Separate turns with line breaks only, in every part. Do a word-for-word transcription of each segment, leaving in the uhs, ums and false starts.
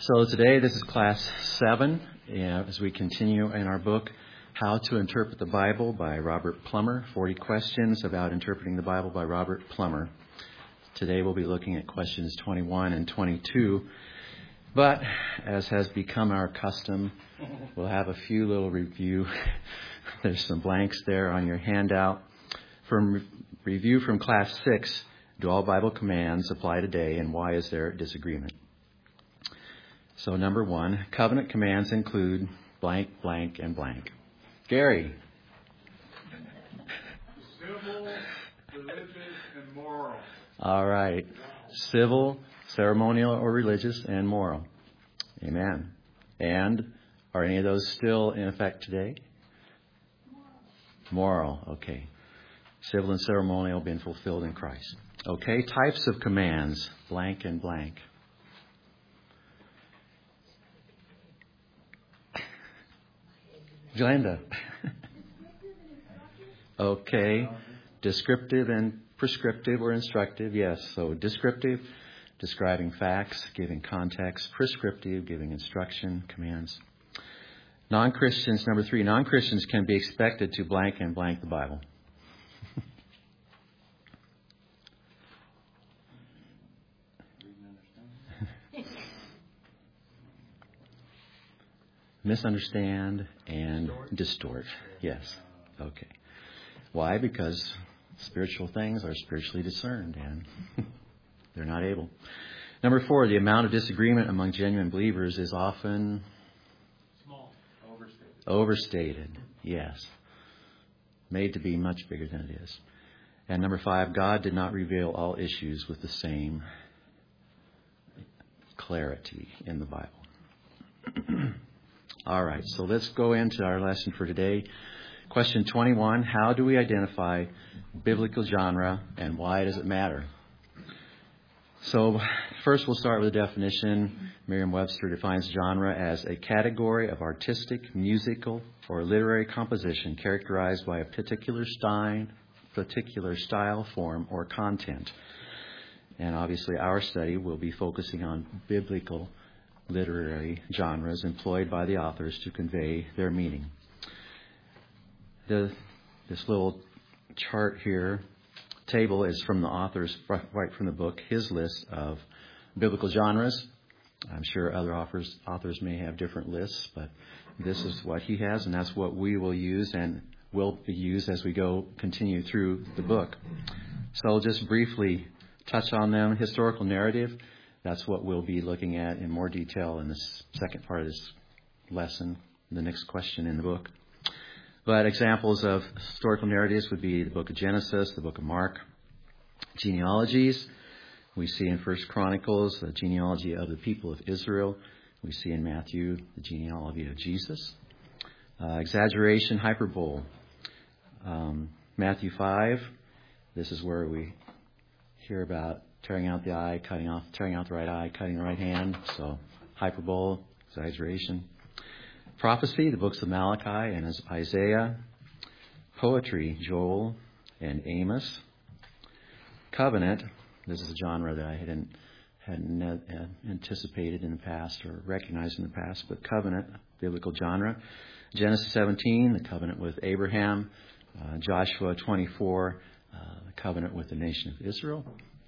So today, this is class seven, uh, as we continue in our book, How to Interpret the Bible by Robert Plummer, forty Questions About Interpreting the Bible by Robert Plummer. Today we'll be looking at questions twenty-one and twenty-two, but as has become our custom, we'll have a few little review. There's some blanks there on your handout. From re- review from class six, do all Bible commands apply today, and why is there disagreement? So number one, covenant commands include blank, blank, and blank. Gary.
Civil, religious, and moral.
All right. Civil, ceremonial, or religious, and moral. Amen. And are any of those still in effect today? Moral. Okay. Civil and ceremonial have been fulfilled in Christ. Okay. Types of commands, blank and blank. Glenda. Okay. Descriptive and prescriptive or instructive. Yes. So descriptive, describing facts, giving context. Prescriptive, giving instruction, commands. Non-Christians, number three, non-Christians can be expected to blank and blank the Bible. Misunderstand and distort. distort. Yes. Okay. Why? Because spiritual things are spiritually discerned and they're not able. Number four, the amount of disagreement among genuine believers is often
small, overstated.
Overstated. Yes. Made to be much bigger than it is. And number five, God did not reveal all issues with the same clarity in the Bible. All right, so let's go into our lesson for today. Question twenty-one, how do we identify biblical genre and why does it matter? So first we'll start with a definition. Merriam-Webster defines genre as a category of artistic, musical, or literary composition characterized by a particular style, particular style, form, or content. And obviously our study will be focusing on biblical literary genres employed by the authors to convey their meaning. The, this little chart here, table, is from the authors, right from the book, his list of biblical genres. I'm sure other authors, authors may have different lists, but this is what he has, and that's what we will use and will be used as we go continue through the book. So I'll just briefly touch on them. Historical narrative. That's what we'll be looking at in more detail in this second part of this lesson, the next question in the book. But examples of historical narratives would be the book of Genesis, the book of Mark. Genealogies, we see in First Chronicles the genealogy of the people of Israel. We see in Matthew the genealogy of Jesus. Uh, exaggeration, hyperbole. Um, Matthew five, this is where we hear about tearing out the eye, cutting off, tearing out the right eye, cutting the right hand. So hyperbole, exaggeration. Prophecy, the books of Malachi and Isaiah. Poetry, Joel and Amos. Covenant, this is a genre that I hadn't, hadn't anticipated in the past or recognized in the past, but covenant, biblical genre. Genesis seventeen, the covenant with Abraham. Uh, Joshua twenty-four, uh, the covenant with the nation of Israel.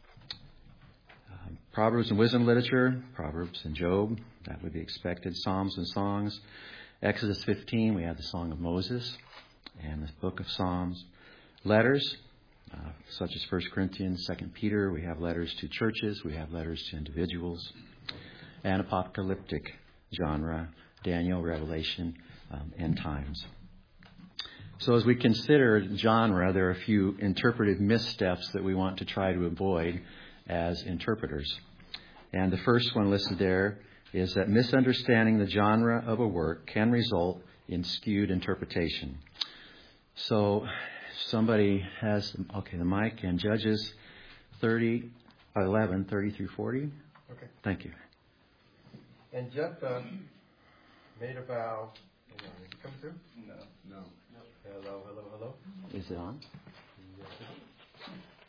Proverbs and wisdom literature, Proverbs and Job, that would be expected. Psalms and songs. Exodus fifteen, we have the Song of Moses and the book of Psalms. Letters, uh, such as First Corinthians, Second Peter. We have letters to churches. We have letters to individuals. And apocalyptic genre, Daniel, Revelation, um, end times. So as we consider genre, there are a few interpretive missteps that we want to try to avoid as interpreters. And the first one listed there is that misunderstanding the genre of a work can result in skewed interpretation. So somebody has, okay, the mic, and Judges thirty, eleven, thirty through forty.
Okay.
Thank you.
And Jephthah made a vow. Hang on, is it come through?
No. No.
Hello, hello, hello.
Is it on?
Yes, it is.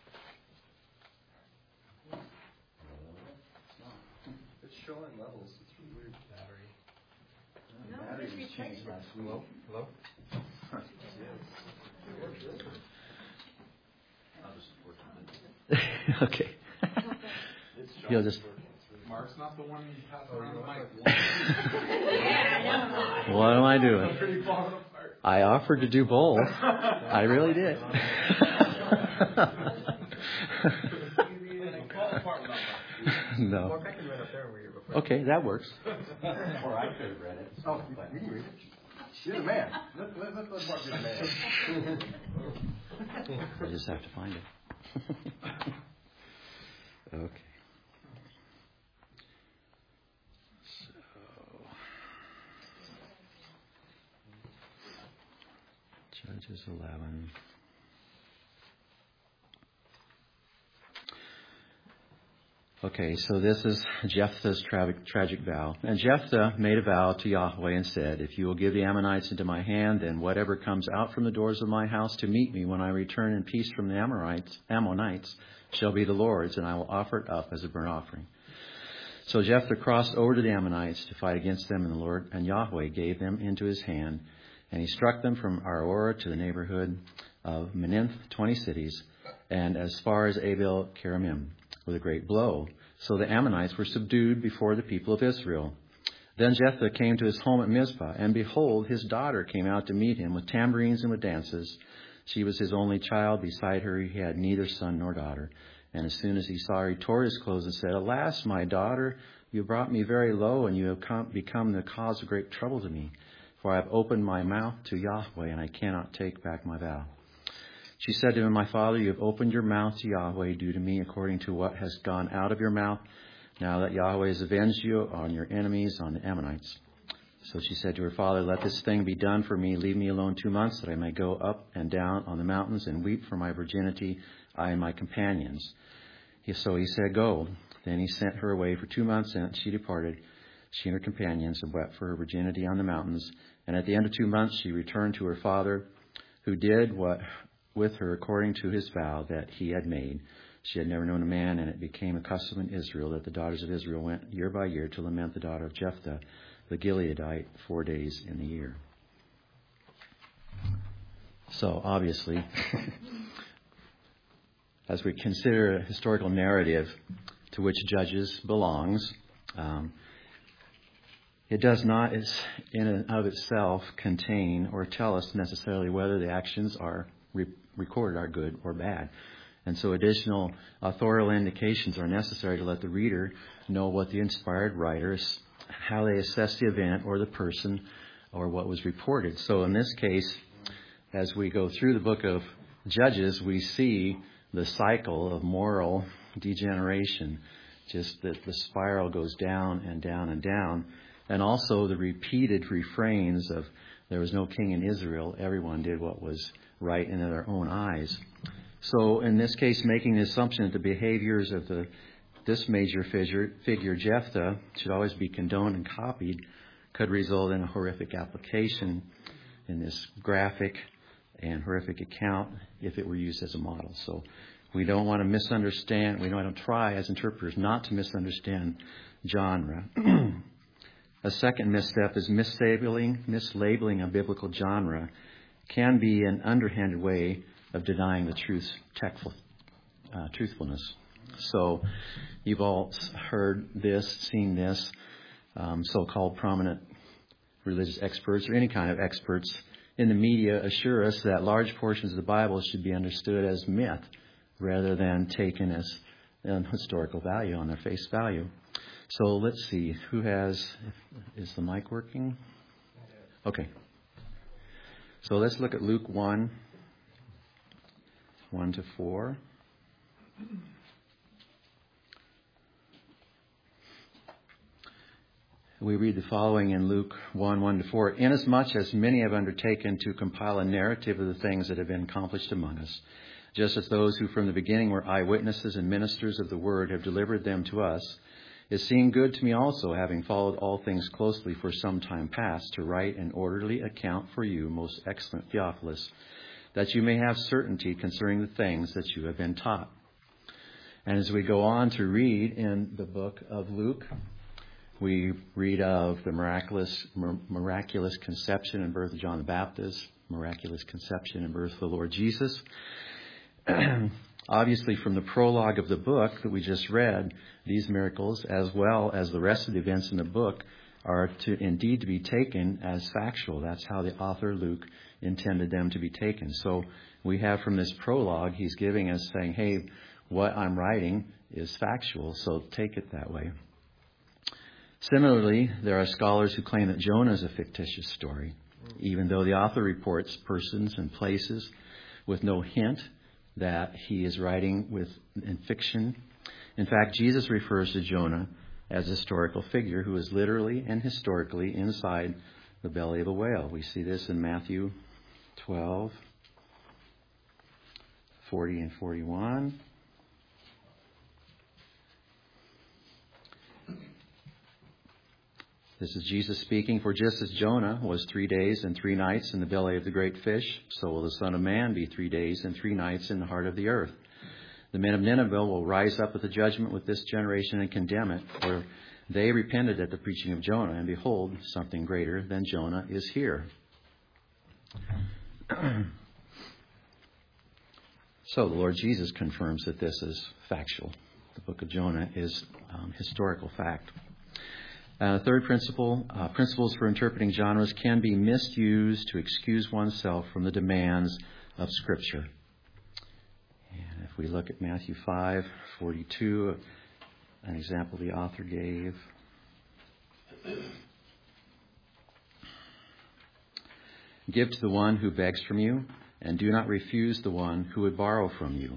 It's showing levels. It's
Battery was changed last week.
Hello? Hello?
Okay. You'll just.
Mark's not the one you pass around the mic.
What am I doing?
Pretty far apart.
I offered to do both. I really did. No.
Mark, I can run up there where you're
Okay, that works. Or I could have read it.
Oh, you you can read it. You're the man. Let, let, let, let Mark be the man.
I just have to find it. Okay. So, Judges eleven. Okay, so this is Jephthah's tragic, tragic vow. And Jephthah made a vow to Yahweh and said, if you will give the Ammonites into my hand, then whatever comes out from the doors of my house to meet me when I return in peace from the Amorites, Ammonites shall be the Lord's, and I will offer it up as a burnt offering. So Jephthah crossed over to the Ammonites to fight against them, and the Lord and Yahweh gave them into his hand. And he struck them from Aroer to the neighborhood of Meninth, twenty cities, and as far as Abel Keramim, with a great blow. So the Ammonites were subdued before the people of Israel. Then Jephthah came to his home at Mizpah, and behold, his daughter came out to meet him with tambourines and with dances. She was his only child. Beside her he had neither son nor daughter. And as soon as he saw her, he tore his clothes and said, Alas, my daughter, you brought me very low, and you have come, become the cause of great trouble to me. For I have opened my mouth to Yahweh, and I cannot take back my vow. She said to him, My father, you have opened your mouth to Yahweh. Do to me according to what has gone out of your mouth. Now that Yahweh has avenged you on your enemies, on the Ammonites. So she said to her father, Let this thing be done for me. Leave me alone two months, that I may go up and down on the mountains and weep for my virginity, I and my companions. So he said, Go. Then he sent her away for two months, and she departed, she and her companions, and wept for her virginity on the mountains. And at the end of two months she returned to her father, who did what with her according to his vow that he had made. She had never known a man, and it became a custom in Israel that the daughters of Israel went year by year to lament the daughter of Jephthah, the Gileadite, four days in the year. So, obviously, as we consider a historical narrative to which Judges belongs, um, it does not, in and of itself, contain or tell us necessarily whether the actions are re- recorded are good or bad. And so additional authorial indications are necessary to let the reader know what the inspired writers, how they assess the event or the person or what was reported. So in this case, as we go through the book of Judges, we see the cycle of moral degeneration, just that the spiral goes down and down and down, and also the repeated refrains of there was no king in Israel, everyone did what was right in their own eyes. So in this case, making the assumption that the behaviors of the this major figure, figure Jephthah should always be condoned and copied could result in a horrific application in this graphic and horrific account if it were used as a model. So we don't want to misunderstand, we don't want to try as interpreters not to misunderstand genre. A second misstep is mislabeling, mislabeling a biblical genre can be an underhanded way of denying the truth's tactful, uh, truthfulness. So you've all heard this, seen this, um, so-called prominent religious experts or any kind of experts in the media assure us that large portions of the Bible should be understood as myth rather than taken as an historical value on their face value. So let's see, who has, is the mic working? Okay. So let's look at Luke one, one to four. We read the following in Luke one, one to four. Inasmuch as many have undertaken to compile a narrative of the things that have been accomplished among us, just as those who from the beginning were eyewitnesses and ministers of the word have delivered them to us, it seemed good to me also, having followed all things closely for some time past, to write an orderly account for you, most excellent Theophilus, that you may have certainty concerning the things that you have been taught. And as we go on to read in the book of Luke, We read of the miraculous miraculous conception and birth of John the Baptist, miraculous conception and birth of the Lord Jesus. Obviously, from the prologue of the book that we just read, these miracles, as well as the rest of the events in the book, are to indeed to be taken as factual. That's how the author Luke intended them to be taken. So we have from this prologue, he's giving us saying, hey, what I'm writing is factual, so take it that way. Similarly, there are scholars who claim that Jonah is a fictitious story, even though the author reports persons and places with no hint that he is writing with in fiction. In fact, Jesus refers to Jonah as a historical figure who is literally and historically inside the belly of a whale. We see this in Matthew twelve, forty and forty-one. This is Jesus speaking. For just as Jonah was three days and three nights in the belly of the great fish, so will the Son of Man be three days and three nights in the heart of the earth. The men of Nineveh will rise up at the judgment with this generation and condemn it, for they repented at the preaching of Jonah, and behold, something greater than Jonah is here. So the Lord Jesus confirms that this is factual. The book of Jonah is um, historical fact. Uh, third principle, uh, principles for interpreting genres can be misused to excuse oneself from the demands of Scripture. And if we look at Matthew five forty-two, an example the author gave. Give to the one who begs from you, and do not refuse the one who would borrow from you.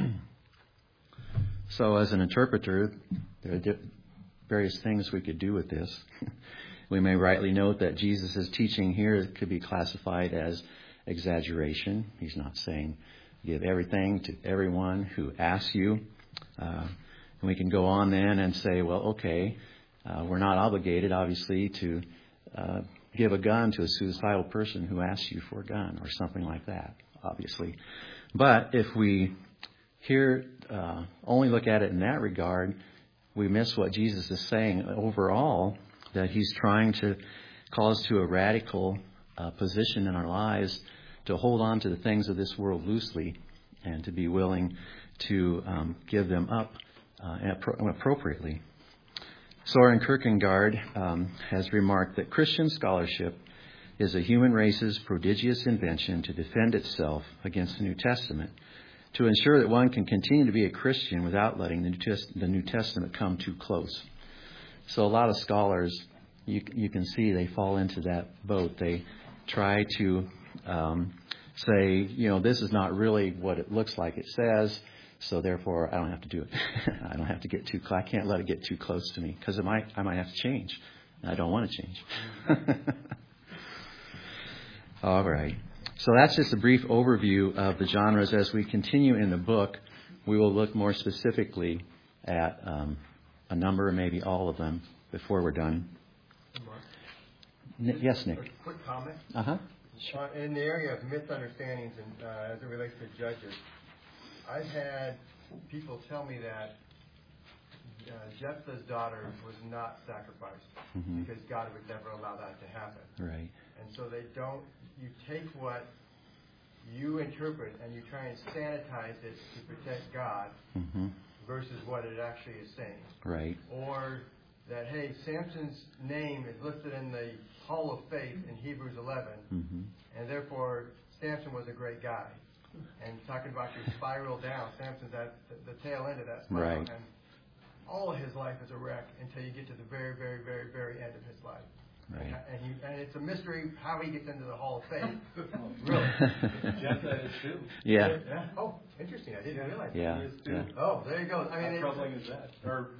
So as an interpreter, there are di- various things we could do with this. We may rightly note that Jesus' teaching here could be classified as exaggeration. He's not saying give everything to everyone who asks you. Uh, and we can go on then and say, well, okay, uh, we're not obligated, obviously, to uh, give a gun to a suicidal person who asks you for a gun or something like that, obviously. But if we here uh, only look at it in that regard, we miss what Jesus is saying overall, that he's trying to call us to a radical uh, position in our lives to hold on to the things of this world loosely and to be willing to um, give them up uh, appropriately. Soren Kierkegaard um, has remarked that Christian scholarship is a human race's prodigious invention to defend itself against the New Testament, to ensure that one can continue to be a Christian without letting the New, Test- the New Testament come too close. So a lot of scholars, you, you can see they fall into that boat. They try to um, say, you know, this is not really what it looks like it says, so therefore I don't have to do it. I don't have to get too, I can't let it get too close to me, because it might, I might have to change. And I don't want to change. All right. So that's just a brief overview of the genres. As we continue in the book, we will look more specifically at um, a number, maybe all of them, before we're done. N- yes, Nick.
A quick comment.
Uh-huh.
Uh, in the area of misunderstandings and uh, as it relates to judges, I've had people tell me that uh, Jephthah's daughter was not sacrificed
Mm-hmm.
because God would never allow that to happen.
Right.
And so they don't, you take what you interpret and you try and sanitize it to protect God
Mm-hmm.
versus what it actually is saying.
Right.
Or that, hey, Samson's name is listed in the Hall of Faith in Hebrews eleven,
Mm-hmm.
and therefore Samson was a great guy. And talking about your spiral down, Samson's at the, the tail end of that spiral.
Right.
And all of his life is a wreck until you get to the very, very, very, very end of his life.
Right.
And, and, he, and it's a mystery how he gets into the Hall of Faith. Really.
Jephthah is too.
Yeah.
Yeah. Oh, interesting. I didn't realize
Yeah.
that.
He is too.
Yeah.
Oh, there you go. I mean,
How
it's,
troubling is that? Or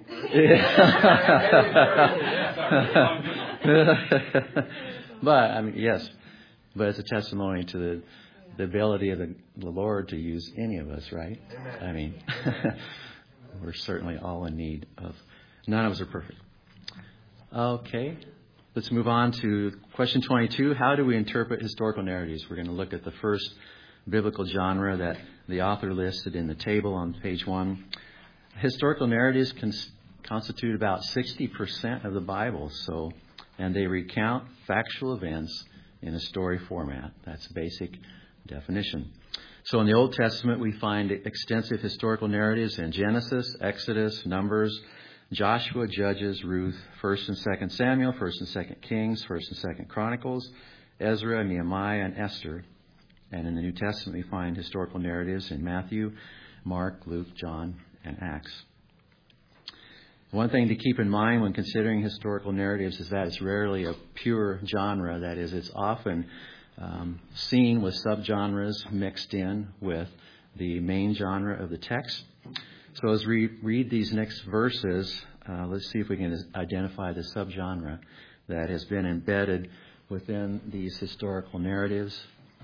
But, I mean, yes. But it's a testimony to the, the ability of the, the Lord to use any of us, right?
Amen.
I mean, we're certainly all in need of, none of us are perfect. Okay. Let's move on to question twenty-two. How do we interpret historical narratives? We're going to look at the first biblical genre that the author listed in the table on page one. Historical narratives cons- constitute about sixty percent of the Bible. So, and they recount factual events in a story format. That's a basic definition. So in the Old Testament, we find extensive historical narratives in Genesis, Exodus, Numbers, Joshua, Judges, Ruth, First and Second Samuel, First and Second Kings, First and Second Chronicles, Ezra, Nehemiah, and Esther. And in the New Testament, we find historical narratives in Matthew, Mark, Luke, John, and Acts. One thing to keep in mind when considering historical narratives is that it's rarely a pure genre. That is, it's often um, seen with subgenres mixed in with the main genre of the text. So as we read these next verses, uh, let's see if we can identify the subgenre that has been embedded within these historical narratives.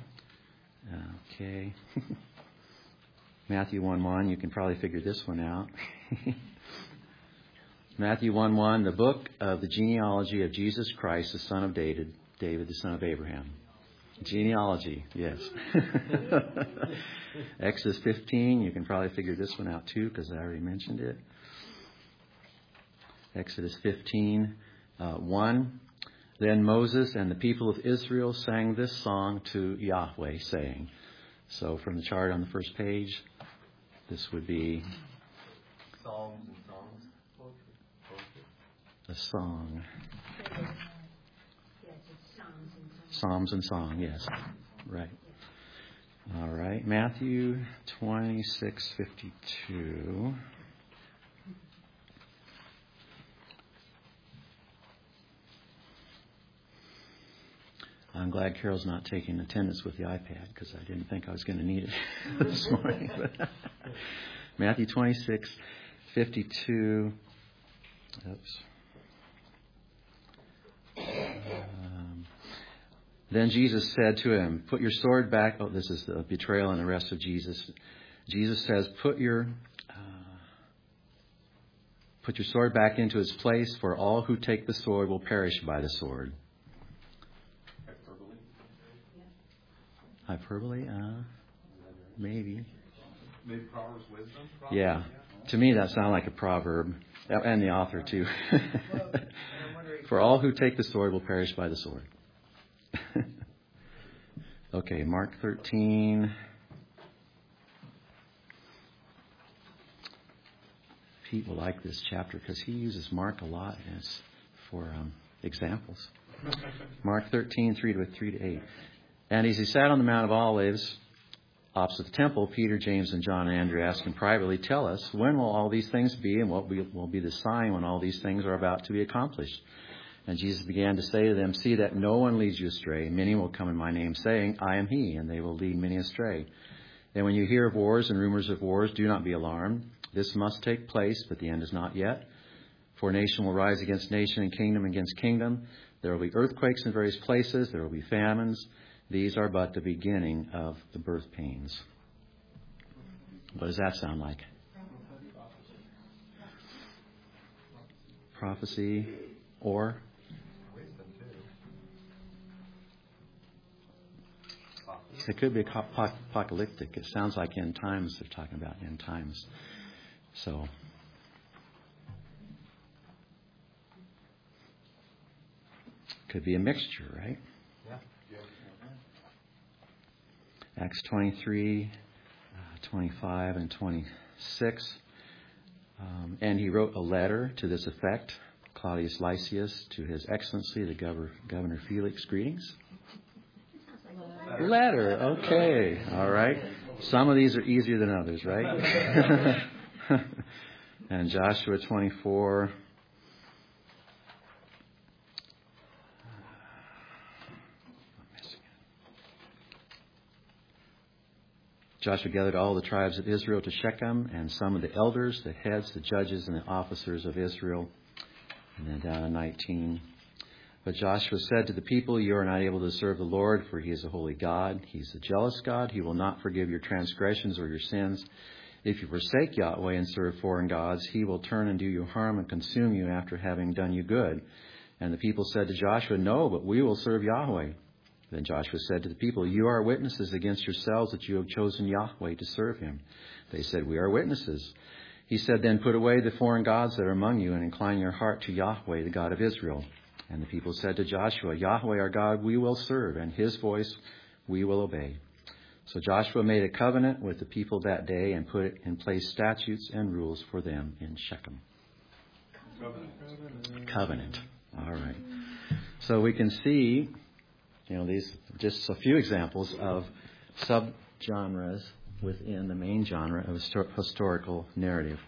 Okay. Matthew one one, you can probably figure this one out. Matthew one one, the book of the genealogy of Jesus Christ, the son of David, David, the son of Abraham. Genealogy, yes. Exodus fifteen, you can probably figure this one out too because I already mentioned it. Exodus fifteen, uh, one. Then Moses and the people of Israel sang this song to Yahweh, saying. So from the chart on the first page, this would be
Psalms and songs. Poetry. Poetry.
a song.
Yes, it's Psalms and songs.
Psalms and song, yes. Right. All right. Matthew twenty-six fifty-two. I'm glad Carol's not taking attendance with the iPad because I didn't think I was going to need it this morning. Matthew twenty-six fifty-two. Oops. Um, then Jesus said to him, "Put your sword back." Oh, this is the betrayal and arrest of Jesus. Jesus says, "Put your uh, put your sword back into its place, for all who take the sword will perish by the sword." Hyperbole? Uh, maybe.
Maybe Proverbs wisdom?
Yeah. To me, that sounds like a proverb. And the author, too. For all who take the sword will perish by the sword. Okay, Mark thirteen. Pete will like this chapter because he uses Mark a lot as for um, examples. Mark thirteen, three to three to eight. And as he sat on the Mount of Olives, opposite the temple, Peter, James, and John and Andrew asked him privately, "Tell us, when will all these things be, and what will be the sign when all these things are about to be accomplished?" And Jesus began to say to them, "See that no one leads you astray. Many will come in my name, saying, 'I am he,' and they will lead many astray. And when you hear of wars and rumors of wars, do not be alarmed. This must take place, but the end is not yet. For nation will rise against nation, and kingdom against kingdom. There will be earthquakes in various places. There will be famines. These are but the beginning of the birth pains." What does that sound like? Prophecy or?
Wisdom, too.
It could be apocalyptic. It sounds like end times. They're talking about end times. So, could be a mixture, right?
Yeah.
Acts twenty-three, uh, twenty-five, and twenty-six. Um, and he wrote a letter to this effect, Claudius Lysias, to His Excellency, the Governor, Governor Felix. Greetings.
Letter.
Letter. Okay. All right. Some of these are easier than others, right? And Joshua twenty-four. Joshua gathered all the tribes of Israel to Shechem, and some of the elders, the heads, the judges, and the officers of Israel. And then down to nineteen. But Joshua said to the people, "You are not able to serve the Lord, for He is a holy God. He is a jealous God. He will not forgive your transgressions or your sins. If you forsake Yahweh and serve foreign gods, He will turn and do you harm and consume you after having done you good." And the people said to Joshua, "No, but we will serve Yahweh." Then Joshua said to the people, "You are witnesses against yourselves that you have chosen Yahweh to serve Him." They said, "We are witnesses." He said, "Then put away the foreign gods that are among you and incline your heart to Yahweh, the God of Israel." And the people said to Joshua, "Yahweh our God we will serve, and his voice we will obey." So Joshua made a covenant with the people that day and put in place statutes and rules for them in Shechem. Covenant. Covenant. All right. So we can see, you know, these just a few examples of subgenres within the main genre of histor- historical narrative.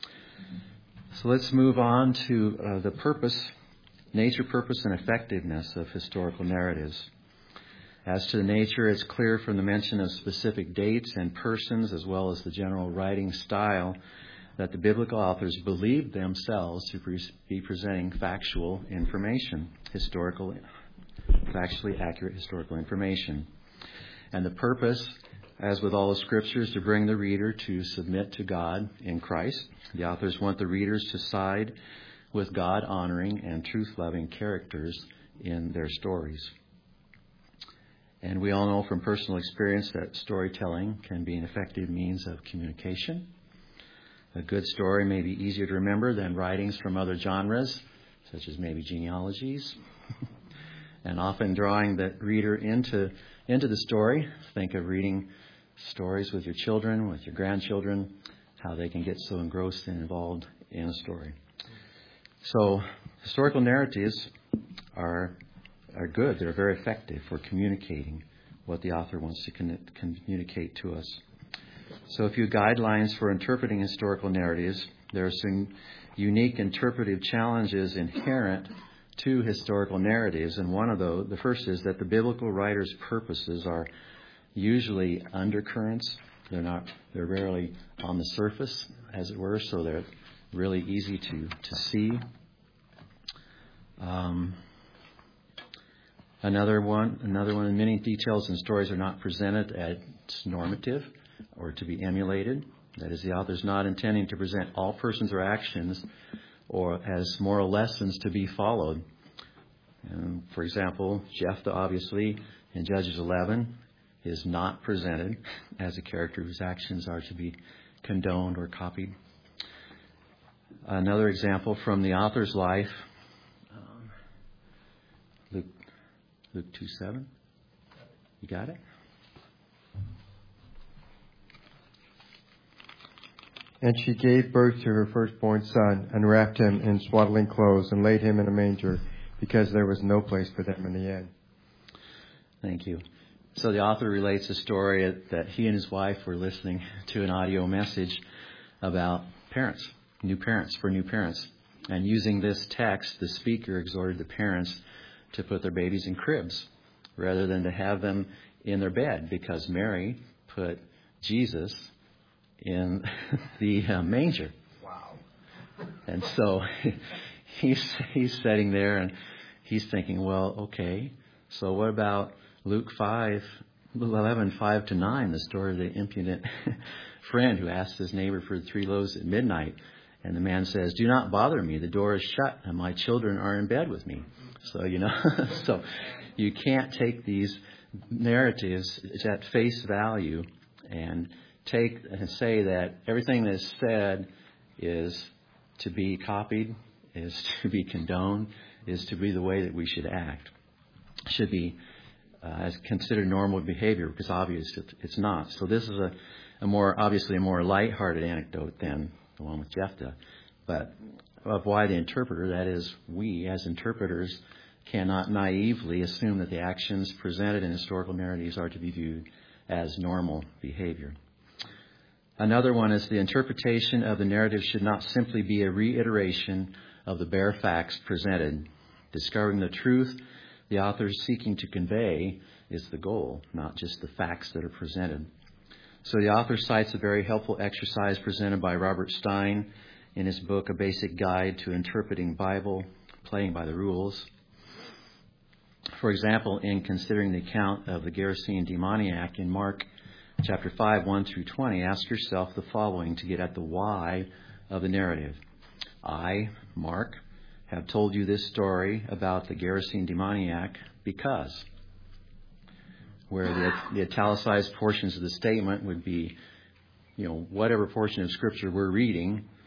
So let's move on to uh, the purpose, nature, purpose, and effectiveness of historical narratives. As to the nature, it's clear from the mention of specific dates and persons, as well as the general writing style, that the biblical authors believed themselves to pre- be presenting factual information, historical, factually accurate historical information. And the purpose, as with all the scriptures, to bring the reader to submit to God in Christ. The authors want the readers to side with God-honoring and truth-loving characters in their stories. And we all know from personal experience that storytelling can be an effective means of communication. A good story may be easier to remember than writings from other genres, such as maybe genealogies. And often drawing the reader into into the story. Think of reading stories with your children, with your grandchildren, how they can get so engrossed and involved in a story. So historical narratives are are good. They're very effective for communicating what the author wants to con- communicate to us. So a few guidelines for interpreting historical narratives. There are some unique interpretive challenges inherent to historical narratives, and one of those, the first is that the biblical writer's purposes are usually undercurrents. They're not, they're rarely on the surface, as it were, so they're really easy to, to see. Um, Another one, another one, many details and stories are not presented as normative or to be emulated. That is, the author is not intending to present all persons or actions or as moral lessons to be followed. Um, for example, Jephthah, obviously, in Judges eleven, is not presented as a character whose actions are to be condoned or copied. Another example from the author's life, um, Luke. Luke two seven. You got it?
And she gave birth to her firstborn son, and wrapped him in swaddling clothes, and laid him in a manger, because there was no place for them in the inn.
Thank you. So the author relates a story that he and his wife were listening to an audio message about parents, new parents, for new parents. And using this text, the speaker exhorted the parents to put their babies in cribs rather than to have them in their bed, because Mary put Jesus in the uh, manger.
Wow.
And so he's he's sitting there and he's thinking, well, okay, so what about Luke five, eleven, five to nine, the story of the impudent friend who asked his neighbor for three loaves at midnight, and the man says, "Do not bother me, the door is shut and my children are in bed with me." So, you know, so you can't take these narratives at face value and take and say that everything that is said is to be copied, is to be condoned, is to be the way that we should act. Should be uh, as considered normal behavior, because obviously it's not. So this is a, a more, obviously a more lighthearted anecdote than the one with Jephthah, but of why the interpreter, that is, we as interpreters, cannot naively assume that the actions presented in historical narratives are to be viewed as normal behavior. Another one is the interpretation of the narrative should not simply be a reiteration of the bare facts presented. Discovering the truth the author is seeking to convey is the goal, not just the facts that are presented. So the author cites a very helpful exercise presented by Robert Stein in his book, A Basic Guide to Interpreting Bible, Playing by the Rules. For example, in considering the account of the Gerasene demoniac in Mark chapter five, one through twenty, ask yourself the following to get at the why of the narrative. I, Mark, have told you this story about the Gerasene demoniac because, where the, the italicized portions of the statement would be, you know, whatever portion of Scripture we're reading,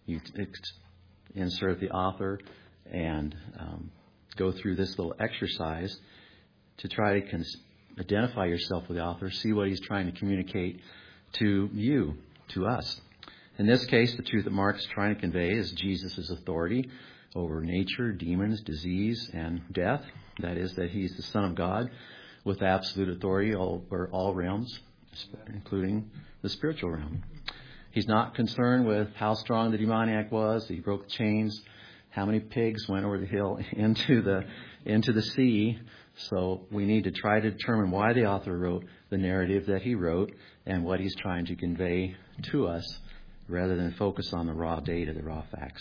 You ex- insert the author and um, go through this little exercise to try to cons- identify yourself with the author, see what he's trying to communicate to you, to us. In this case, the truth that Mark is trying to convey is Jesus' authority over nature, demons, disease, and death. That is, that he's the Son of God with absolute authority over all realms, including the spiritual realm. He's not concerned with how strong the demoniac was. He broke the chains. How many pigs went over the hill into the into the sea? So we need to try to determine why the author wrote the narrative that he wrote and what he's trying to convey to us, rather than focus on the raw data, the raw facts.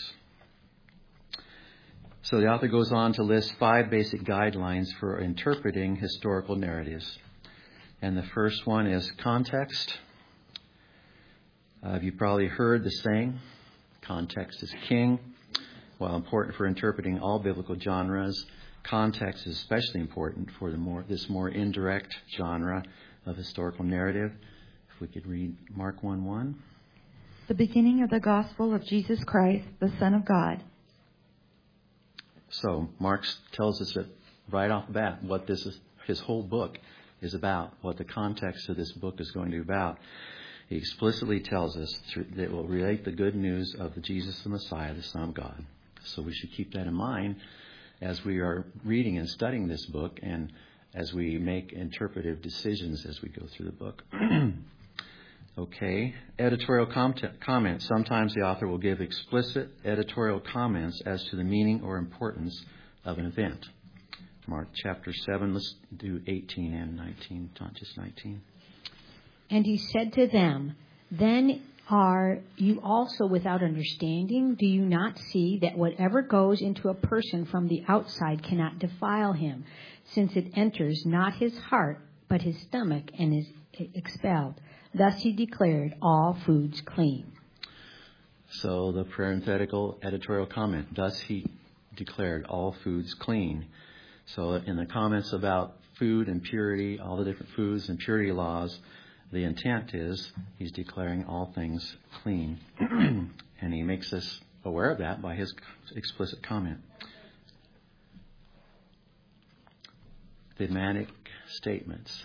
So the author goes on to list five basic guidelines for interpreting historical narratives. And the first one is context. Uh, you've probably heard the saying, context is king. While important for interpreting all biblical genres, context is especially important for the more this more indirect genre of historical narrative. If we could read Mark one one.
The beginning of the gospel of Jesus Christ, the Son of God.
So Mark tells us that right off the bat what this is, his whole book is about, what the context of this book is going to be about. He explicitly tells us that it will relate the good news of the Jesus the Messiah, the Son of God. So we should keep that in mind as we are reading and studying this book and as we make interpretive decisions as we go through the book. Okay, editorial com- comments. Sometimes the author will give explicit editorial comments as to the meaning or importance of an event. Mark chapter seven, let's do eighteen and nineteen, not just nineteen.
And he said to them, then are you also without understanding? Do you not see that whatever goes into a person from the outside cannot defile him, since it enters not his heart, but his stomach, and is expelled? Thus he declared all foods clean.
So the parenthetical editorial comment, thus he declared all foods clean. So in the comments about food and purity, all the different foods and purity laws, the intent is he's declaring all things clean. And he makes us aware of that by his explicit comment. Thematic statements.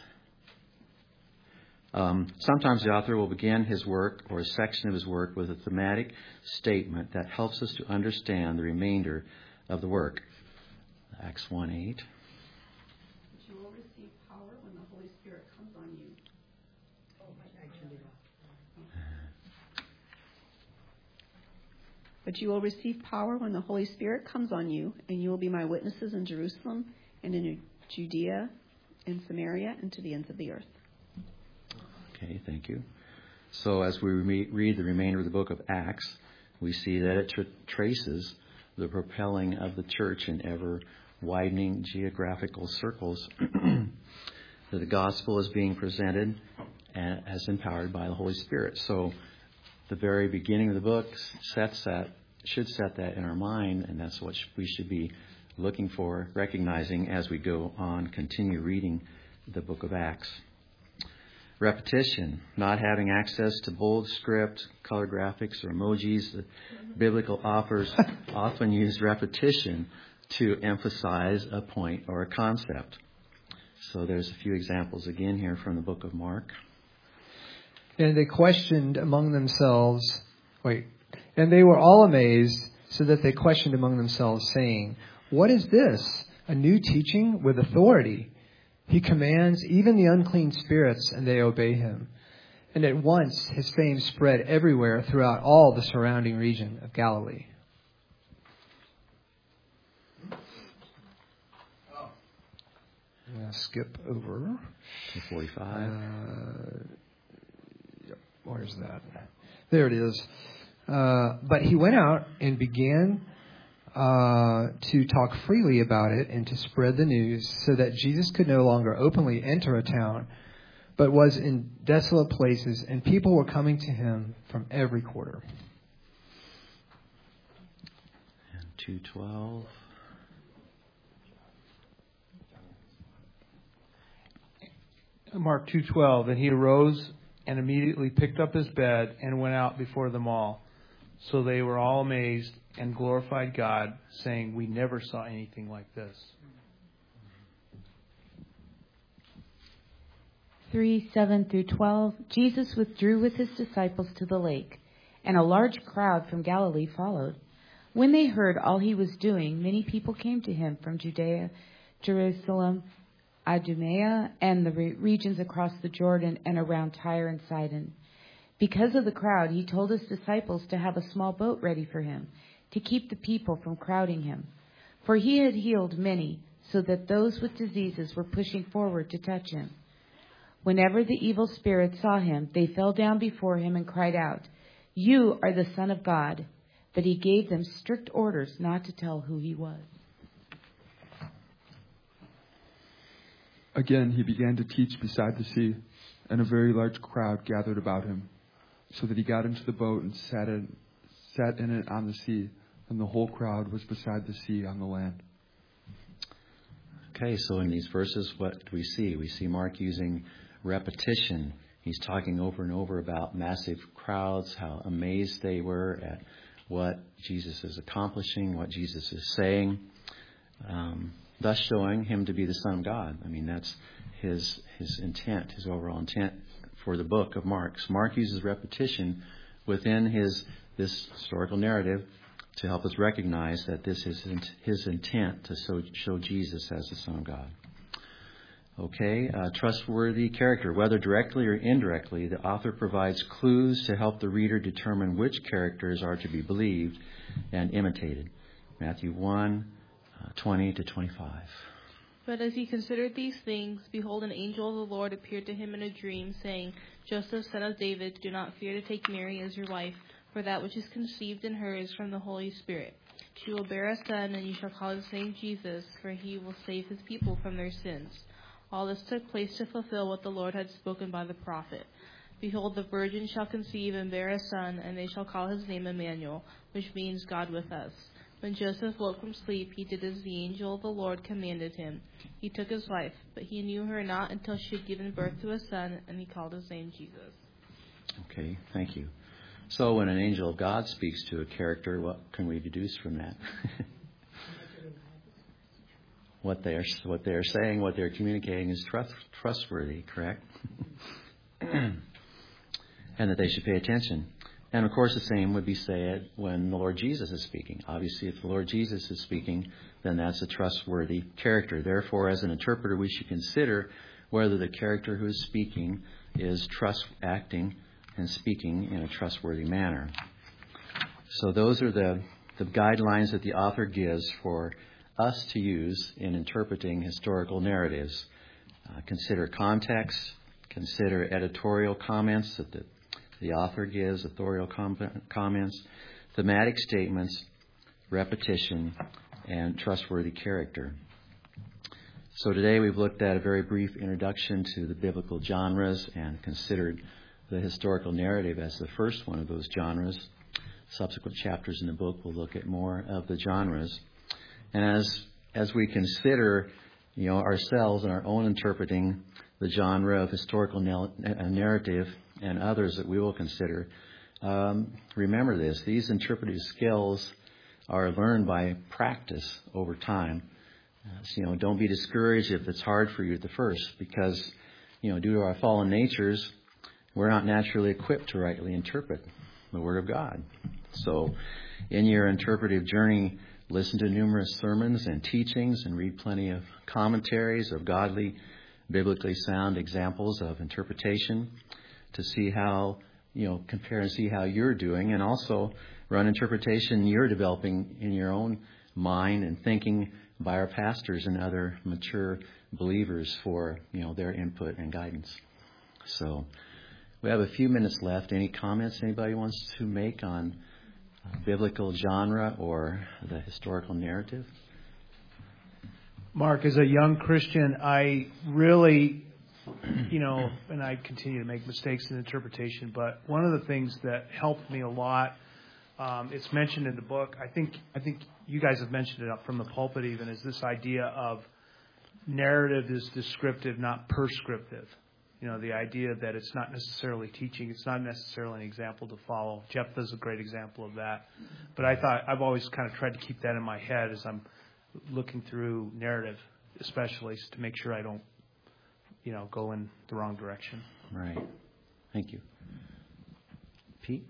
Um, sometimes the author will begin his work or a section of his work with a thematic statement that helps us to understand the remainder of the work. Acts one eight.
You will receive power when the Holy Spirit comes on you. But you will receive power when the Holy Spirit comes on you, and you will be my witnesses in Jerusalem and in Judea and Samaria and to the ends of the earth.
Okay, thank you. So as we re- read the remainder of the book of Acts, we see that it tra- traces the propelling of the church in ever widening geographical circles. That the gospel is being presented as empowered by the Holy Spirit. So the very beginning of the book sets that, should set that in our mind, and that's what we should be looking for, recognizing as we go on, continue reading the book of Acts. Repetition, not having access to bold script, color graphics, or emojis. The biblical authors often use repetition to emphasize a point or a concept. So there's a few examples again here from the book of Mark.
And they questioned among themselves, wait, and they were all amazed, so that they questioned among themselves, saying, what is this? A new teaching with authority. He commands even the unclean spirits, and they obey him. And at once his fame spread everywhere throughout all the surrounding region of Galilee. I'm going to skip over.
To forty-five.
Uh, yep, where's that? There it is. Uh, but he went out and began uh, to talk freely about it and to spread the news, so that Jesus could no longer openly enter a town, but was in desolate places, and people were coming to him from every quarter.
And two twelve.
Mark two twelve, and he arose and immediately picked up his bed and went out before them all. So they were all amazed and glorified God, saying, "We never saw anything like this."
three, seven through twelve, Jesus withdrew with his disciples to the lake, and a large crowd from Galilee followed. When they heard all he was doing, many people came to him from Judea, Jerusalem, Idumea, and the re- regions across the Jordan and around Tyre and Sidon. Because of the crowd, he told his disciples to have a small boat ready for him, to keep the people from crowding him. For he had healed many, so that those with diseases were pushing forward to touch him. Whenever the evil spirits saw him, they fell down before him and cried out, "You are the Son of God." But he gave them strict orders not to tell who he was.
Again, he began to teach beside the sea, and a very large crowd gathered about him, so that he got into the boat and sat in, sat in it on the sea, and the whole crowd was beside the sea on the land.
Okay, so in these verses, what do we see? We see Mark using repetition. He's talking over and over about massive crowds, how amazed they were at what Jesus is accomplishing, what Jesus is saying, um, thus showing him to be the Son of God. I mean, that's his his intent, his overall intent for the book of Mark. So Mark uses repetition within his this historical narrative to help us recognize that this is his intent to show, show Jesus as the Son of God. Okay, uh, trustworthy character. Whether directly or indirectly, the author provides clues to help the reader determine which characters are to be believed and imitated. Matthew one, uh, twenty to twenty-five.
But as he considered these things, behold, an angel of the Lord appeared to him in a dream, saying, "Joseph, son of David, do not fear to take Mary as your wife, for that which is conceived in her is from the Holy Spirit. She will bear a son, and you shall call his name Jesus, for he will save his people from their sins." All this took place to fulfill what the Lord had spoken by the prophet. "Behold, the virgin shall conceive and bear a son, and they shall call his name Emmanuel," which means God with us. When Joseph woke from sleep, he did as the angel of the Lord commanded him. He took his wife, but he knew her not until she had given birth to a son, and he called his name Jesus.
Okay, thank you. So when an angel of God speaks to a character, what can we deduce from that? what they're what they're saying, what they're communicating is trust, trustworthy, correct? And that they should pay attention. And of course, the same would be said when the Lord Jesus is speaking. Obviously, if the Lord Jesus is speaking, then that's a trustworthy character. Therefore, as an interpreter, we should consider whether the character who is speaking is trust acting and speaking in a trustworthy manner. So those are the, the guidelines that the author gives for us to use in interpreting historical narratives. Uh, consider context, consider editorial comments that the, the author gives, authorial com- comments, thematic statements, repetition, and trustworthy character. So today we've looked at a very brief introduction to the biblical genres and considered the historical narrative as the first one of those genres. Subsequent chapters in the book will look at more of the genres. And as as we consider, you know, ourselves and our own interpreting the genre of historical narrative and others that we will consider, um, remember this: these interpretive skills are learned by practice over time. Uh, so, you know, don't be discouraged if it's hard for you at the first, because, you know, due to our fallen natures, we're not naturally equipped to rightly interpret the Word of God. So, in your interpretive journey, listen to numerous sermons and teachings and read plenty of commentaries of godly, biblically sound examples of interpretation to see how, you know, compare and see how you're doing, and also run interpretation you're developing in your own mind and thinking by our pastors and other mature believers for, you know, their input and guidance. So we have a few minutes left. Any comments anybody wants to make on uh, biblical genre or the historical narrative?
Mark, as a young Christian, I really, you know, and I continue to make mistakes in interpretation, but one of the things that helped me a lot, um, it's mentioned in the book, I think I think you guys have mentioned it up from the pulpit even, is this idea of narrative is descriptive, not prescriptive. You know, the idea that it's not necessarily teaching, it's not necessarily an example to follow. Jephthah's a great example of that. But I thought I've always kind of tried to keep that in my head as I'm looking through narrative, especially to make sure I don't, you know, go in the wrong direction.
Right. Thank you. Pete?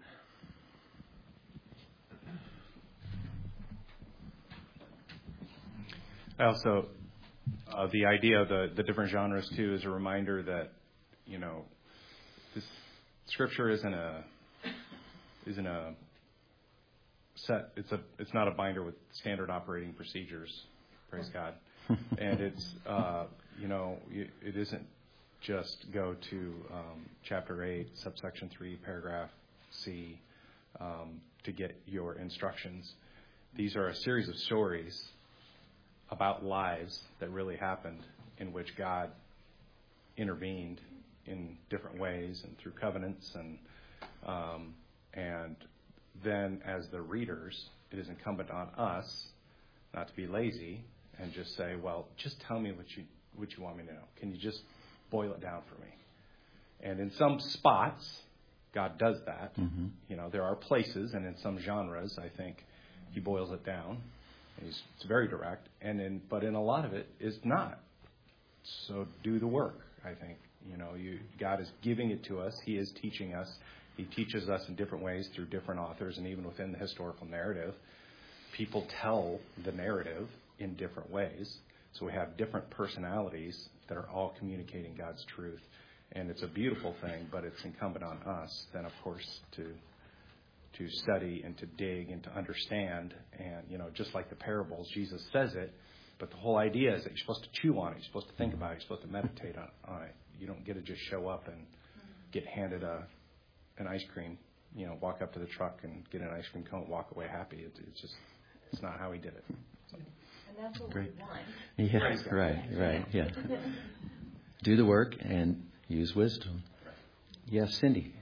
I also, uh, the idea of the, the different genres, too, is a reminder that, you know, this Scripture isn't a isn't a set. It's a it's not a binder with standard operating procedures. Praise God. And it's uh, you know it isn't just go to um, chapter eight, subsection three, paragraph C um, to get your instructions. These are a series of stories about lives that really happened in which God intervened in different ways and through covenants, and um, and then as the readers, it is incumbent on us not to be lazy and just say, well, just tell me what you what you want me to know. Can you just boil it down for me? And in some spots, God does that. Mm-hmm. You know, there are places, and in some genres, I think He boils it down. He's it's very direct, and in but in a lot of it is not. So do the work. I think you know you God is giving it to us. He is teaching us. He teaches us in different ways through different authors, and even within the historical narrative, people tell the narrative in different ways. So we have different personalities that are all communicating God's truth, and it's a beautiful thing. But it's incumbent on us, then, of course, to. to study and to dig and to understand. And, you know, just like the parables, Jesus says it, but the whole idea is that you're supposed to chew on it. You're supposed to think about it. You're supposed to meditate on, on it. You don't get to just show up and get handed a an ice cream, you know, walk up to the truck and get an ice cream cone, walk away happy. It, it's just, it's not how He did it. So.
And that's what
Great.
we want.
Yeah, right, right, yeah. Do the work and use wisdom. Yes, Cindy.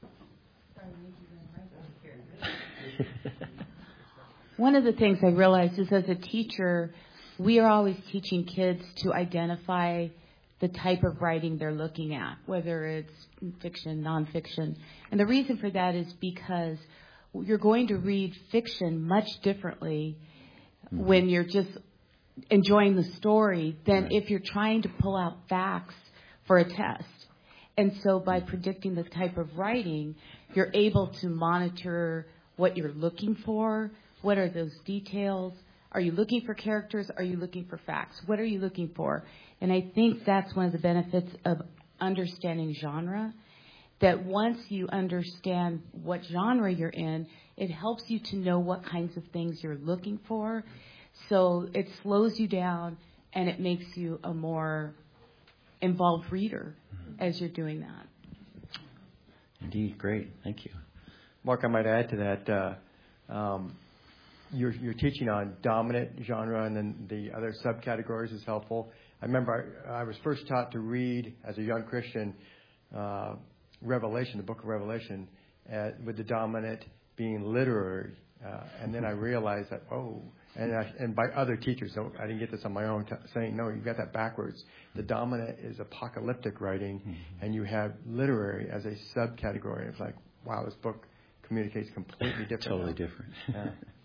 One of the things I realized is as a teacher, we are always teaching kids to identify the type of writing they're looking at, whether it's fiction, nonfiction. And the reason for that is because you're going to read fiction much differently mm-hmm. when you're just enjoying the story than right. if you're trying to pull out facts for a test. And so by predicting the type of writing, you're able to monitor what you're looking for. What are those details? Are you looking for characters? Are you looking for facts? What are you looking for? And I think that's one of the benefits of understanding genre, that once you understand what genre you're in, it helps you to know what kinds of things you're looking for. So it slows you down, and it makes you a more involved reader as you're doing that.
Indeed. Great. Thank you.
Mark, I might add to that. Uh, um, You're, you're teaching on dominant genre, and then the other subcategories is helpful. I remember I, I was first taught to read as a young Christian uh, Revelation, the book of Revelation, uh, with the dominant being literary. Uh, and then I realized that, oh, and, I, and by other teachers, so I didn't get this on my own, t- saying, no, you've got that backwards. The dominant is apocalyptic writing, mm-hmm. and you have literary as a subcategory. It's like, wow, this book communicates completely different.
Totally different.
Yeah.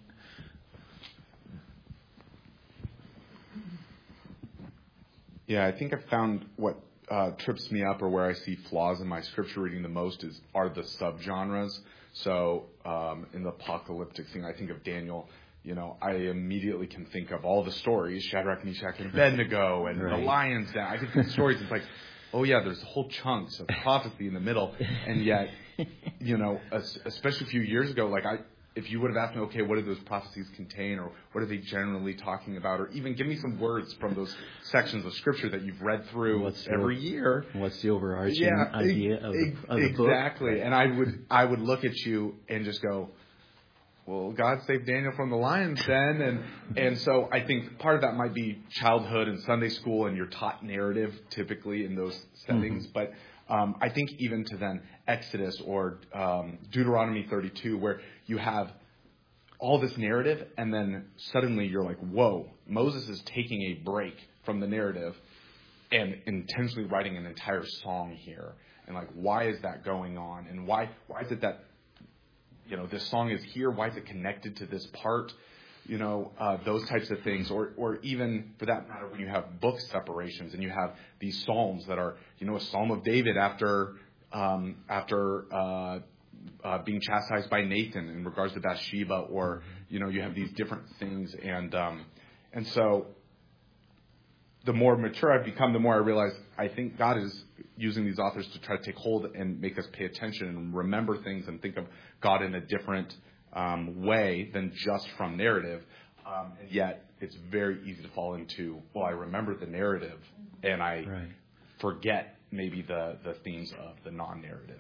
Yeah, I think I've found what uh, trips me up or where I see flaws in my scripture reading the most is are the subgenres. So um, in the apocalyptic thing, I think of Daniel. You know, I immediately can think of all the stories, Shadrach, Meshach, and Abednego, and right. the lions. Den. I can think of stories. It's like, oh yeah, there's whole chunks of prophecy in the middle, and yet, you know, especially a few years ago, like I. If you would have asked me, okay, what do those prophecies contain, or what are they generally talking about, or even give me some words from those sections of Scripture that you've read through what's every the, year.
What's the overarching
yeah,
idea of,
e-
of the book?
Exactly. And I would I would look at you and just go, well, God saved Daniel from the lion's den. And, and so I think part of that might be childhood and Sunday school, and you're taught narrative typically in those settings. Mm-hmm. But Um, I think even to then Exodus or um, Deuteronomy thirty-two, where you have all this narrative, and then suddenly you're like, whoa, Moses is taking a break from the narrative, and intentionally writing an entire song here. And like, why is that going on? And why why is it that, you know, this song is here? Why is it connected to this part? You know, uh, those types of things, or or even for that matter, when you have book separations and you have these psalms that are, you know, a Psalm of David after um, after uh, uh, being chastised by Nathan in regards to Bathsheba, or you know, you have these different things, and um, and so the more mature I've become, the more I realize I think God is using these authors to try to take hold and make us pay attention and remember things and think of God in a different um, way than just from narrative. Um, and yet it's very easy to fall into, well, I remember the narrative and I right. forget maybe the, the themes of the non-narrative.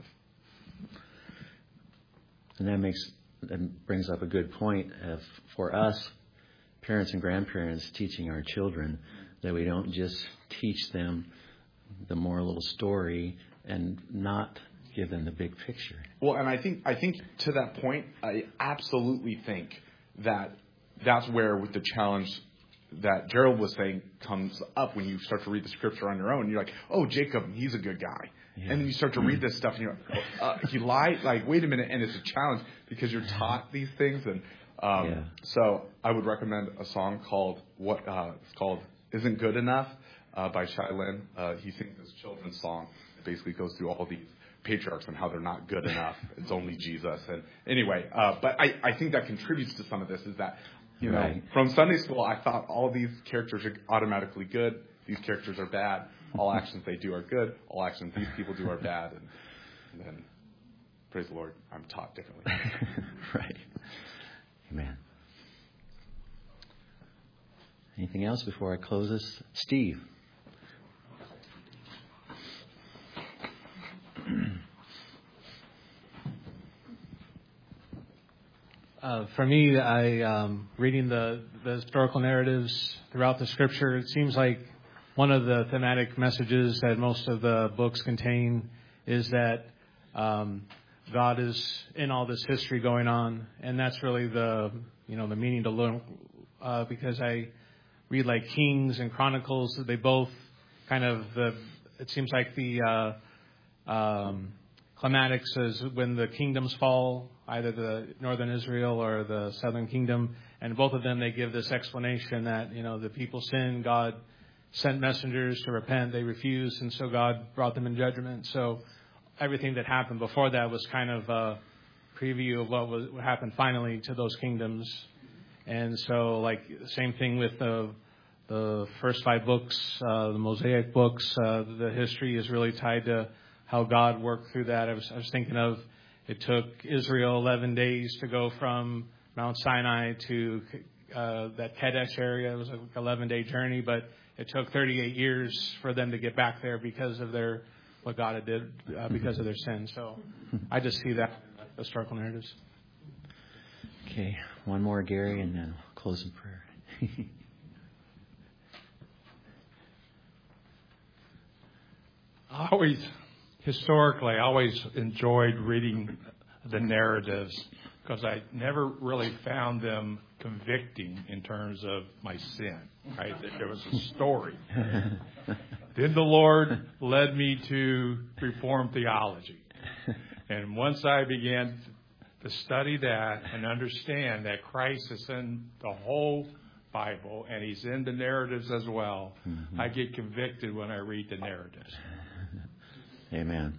And that makes that brings up a good point of, for us, parents and grandparents, teaching our children that we don't just teach them the moral little story and not give them the big picture.
Well, and I think I think to that point, I absolutely think that that's where with the challenge that Gerald was saying comes up when you start to read the scripture on your own. You're like, oh, Jacob, he's a good guy. Yeah. And then you start to read this stuff and you're like, oh, uh, he lied? Like, wait a minute. And it's a challenge because you're taught these things. And um, yeah. so I would recommend a song called, what uh, it's called Isn't Good Enough uh, by Shai Linne. Uh, he sings this children's song. It basically goes through all these patriarchs and how they're not good enough. It's only Jesus. And anyway, uh, but I, I think that contributes to some of this is that, you know, right. from Sunday school, I thought all these characters are automatically good. These characters are bad. All actions they do are good. All actions these people do are bad. And, and then, praise the Lord, I'm taught differently.
Right. Amen. Anything else before I close this? Steve.
Uh, for me, I um, reading the, the historical narratives throughout the Scripture, it seems like one of the thematic messages that most of the books contain is that um, God is in all this history going on, and that's really the you know the meaning to learn. Uh, because I read like Kings and Chronicles, they both kind of the. It seems like the uh, um, climatics is when the kingdoms fall, either the northern Israel or the southern kingdom, and both of them they give this explanation that you know the people sinned, God sent messengers to repent, they refused, and so God brought them in judgment. So everything that happened before that was kind of a preview of what was what happened finally to those kingdoms. And so, like, same thing with the the first five books, uh, the Mosaic books. Uh, the history is really tied to how God worked through that. I was, I was thinking of it took Israel eleven days to go from Mount Sinai to uh, that Kadesh area. It was an eleven-day journey, but it took thirty-eight years for them to get back there because of their what God had did uh, because of their sin. So I just see that in the historical narratives.
Okay, one more, Gary, and then we'll close in prayer.
I always, historically, I always enjoyed reading the narratives because I never really found them convicting in terms of my sin, right? There was a story. Then the Lord led me to Reformed theology. And once I began to study that and understand that Christ is in the whole Bible and he's in the narratives as well, mm-hmm. I get convicted when I read the narratives.
Amen.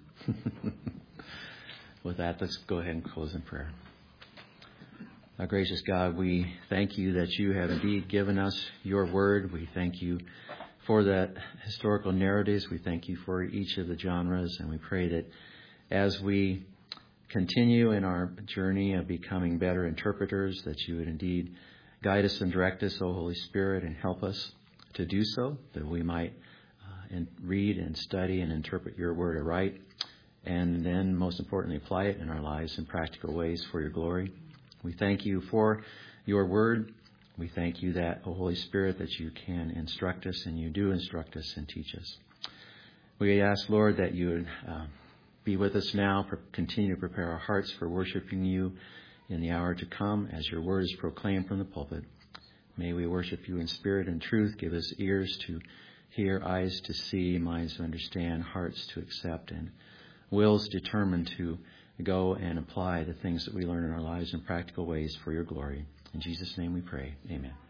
With that, let's go ahead and close in prayer. Our gracious God, we thank you that you have indeed given us your word. We thank you for that historical narratives. We thank you for each of the genres, and we pray that as we continue in our journey of becoming better interpreters, that you would indeed guide us and direct us, O Holy Spirit, and help us to do so, that we might uh, and read and study and interpret your word aright, and then, most importantly, apply it in our lives in practical ways for your glory. We thank you for your word. We thank you that, O Holy Spirit, that you can instruct us, and you do instruct us and teach us. We ask, Lord, that you would uh, be with us now, continue to prepare our hearts for worshiping you in the hour to come as your word is proclaimed from the pulpit. May we worship you in spirit and truth. Give us ears to hear, eyes to see, minds to understand, hearts to accept, and wills determined to go and apply the things that we learn in our lives in practical ways for your glory. In Jesus' name we pray. Amen.